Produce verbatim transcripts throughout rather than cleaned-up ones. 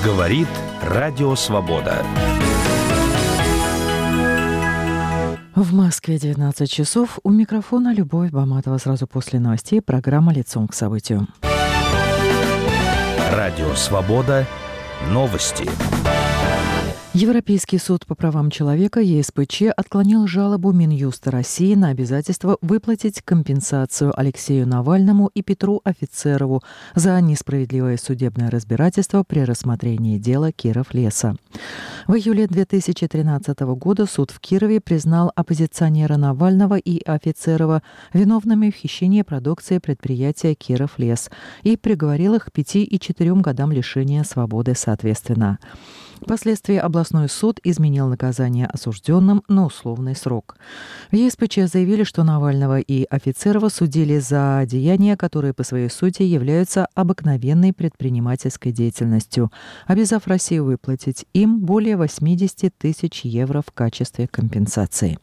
Говорит Радио Свобода. В Москве девятнадцать часов. У микрофона Любовь Баматова. Сразу после новостей программа «Лицом к событию». Радио Свобода. Новости. Европейский суд по правам человека Е С П Ч отклонил жалобу Минюста России на обязательство выплатить компенсацию Алексею Навальному и Петру Офицерову за несправедливое судебное разбирательство при рассмотрении дела Кировлеса. В июле две тысячи тринадцатого года суд в Кирове признал оппозиционера Навального и Офицерова виновными в хищении продукции предприятия Кировлес и приговорил их к пяти и четырем годам лишения свободы соответственно. Впоследствии областной суд изменил наказание осужденным на условный срок. В Е С П Ч заявили, что Навального и Офицерова судили за деяния, которые по своей сути являются обыкновенной предпринимательской деятельностью, обязав Россию выплатить им более восемьдесят тысяч евро в качестве компенсации.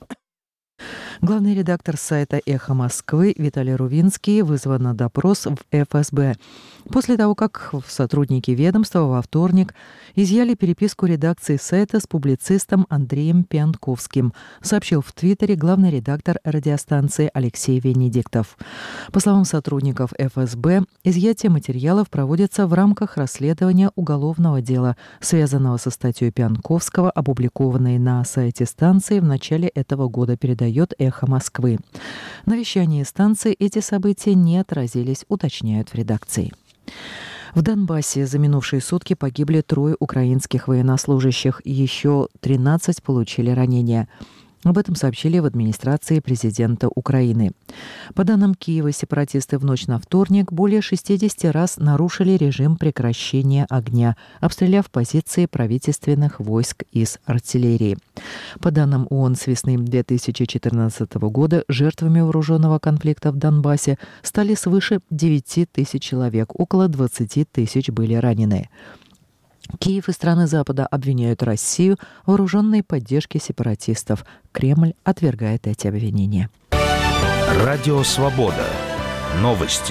Главный редактор сайта «Эхо Москвы» Виталий Рувинский вызван на допрос в Эф Эс Бэ. После того, как сотрудники ведомства во вторник изъяли переписку редакции сайта с публицистом Андреем Пьянковским, сообщил в Твиттере главный редактор радиостанции Алексей Венедиктов. По словам сотрудников Эф Эс Бэ, изъятие материалов проводится в рамках расследования уголовного дела, связанного со статьей Пьянковского, опубликованной на сайте станции в начале этого года, передает «Эхо Москвы». На вещании станции эти события не отразились, уточняют в редакции. В Донбассе за минувшие сутки погибли трое украинских военнослужащих, еще тринадцать получили ранения. Об этом сообщили в администрации президента Украины. По данным Киева, сепаратисты в ночь на вторник более шестьдесят раз нарушили режим прекращения огня, обстреляв позиции правительственных войск из артиллерии. По данным О О Н, с весны две тысячи четырнадцатого года жертвами вооруженного конфликта в Донбассе стали свыше девяти тысяч человек, около двадцати тысяч были ранены. Киев и страны Запада обвиняют Россию в вооруженной поддержке сепаратистов. Кремль отвергает эти обвинения. Радио Свобода. Новости.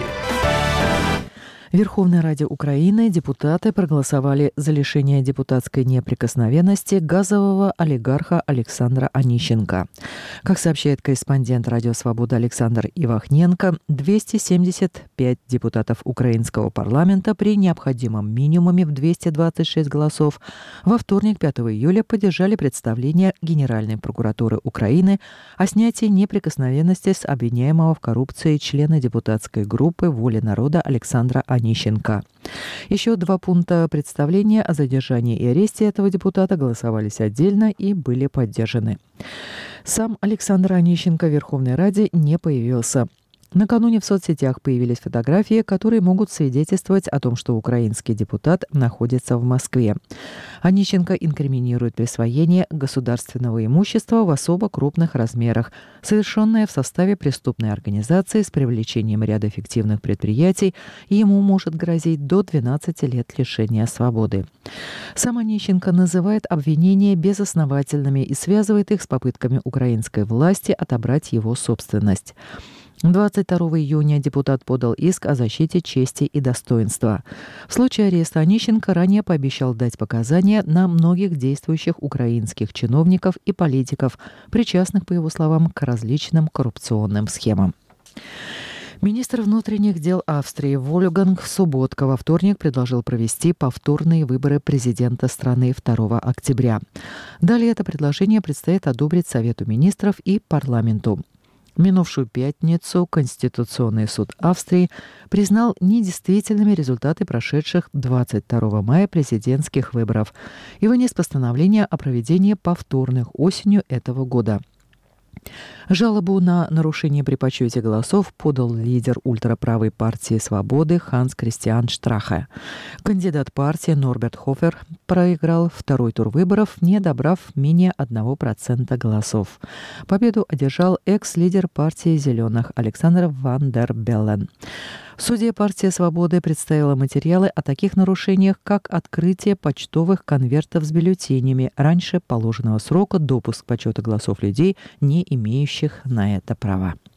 В Верховной Раде Украины депутаты проголосовали за лишение депутатской неприкосновенности газового олигарха Александра Онищенко. Как сообщает корреспондент Радио Свобода Александр Ивахненко, двести семьдесят пять депутатов украинского парламента при необходимом минимуме в двести двадцать шесть голосов во вторник, пятого июля, поддержали представление Генеральной прокуратуры Украины о снятии неприкосновенности с обвиняемого в коррупции члена депутатской группы «Воля народа» Александра Онищенко. Онищенко. Еще два пункта представления о задержании и аресте этого депутата голосовались отдельно и были поддержаны. Сам Александр Онищенко в Верховной Раде не появился. Накануне в соцсетях появились фотографии, которые могут свидетельствовать о том, что украинский депутат находится в Москве. Онищенко инкриминирует присвоение государственного имущества в особо крупных размерах, совершенное в составе преступной организации с привлечением ряда фиктивных предприятий, и ему может грозить до двенадцати лет лишения свободы. Сам Онищенко называет обвинения безосновательными и связывает их с попытками украинской власти отобрать его собственность. двадцать второго июня депутат подал иск о защите чести и достоинства. В случае ареста Онищенко ранее пообещал дать показания на многих действующих украинских чиновников и политиков, причастных, по его словам, к различным коррупционным схемам. Министр внутренних дел Австрии Вольфганг Суботка во вторник предложил провести повторные выборы президента страны второго октября. Далее это предложение предстоит одобрить Совету министров и парламенту. В минувшую пятницу Конституционный суд Австрии признал недействительными результаты прошедших двадцать второго мая президентских выборов и вынес постановление о проведении повторных осенью этого года. Жалобу на нарушение при подсчете голосов подал лидер ультраправой партии «Свободы» Ханс Кристиан Штрахе. Кандидат партии Норберт Хофер проиграл второй тур выборов, не добрав менее одного процента голосов. Победу одержал экс-лидер партии «Зеленых» Александр Ван дер Беллен. В суде партия «Свободы» представила материалы о таких нарушениях, как открытие почтовых конвертов с бюллетенями раньше положенного срока, допуск к подсчету голосов людей, не имеющих на это права.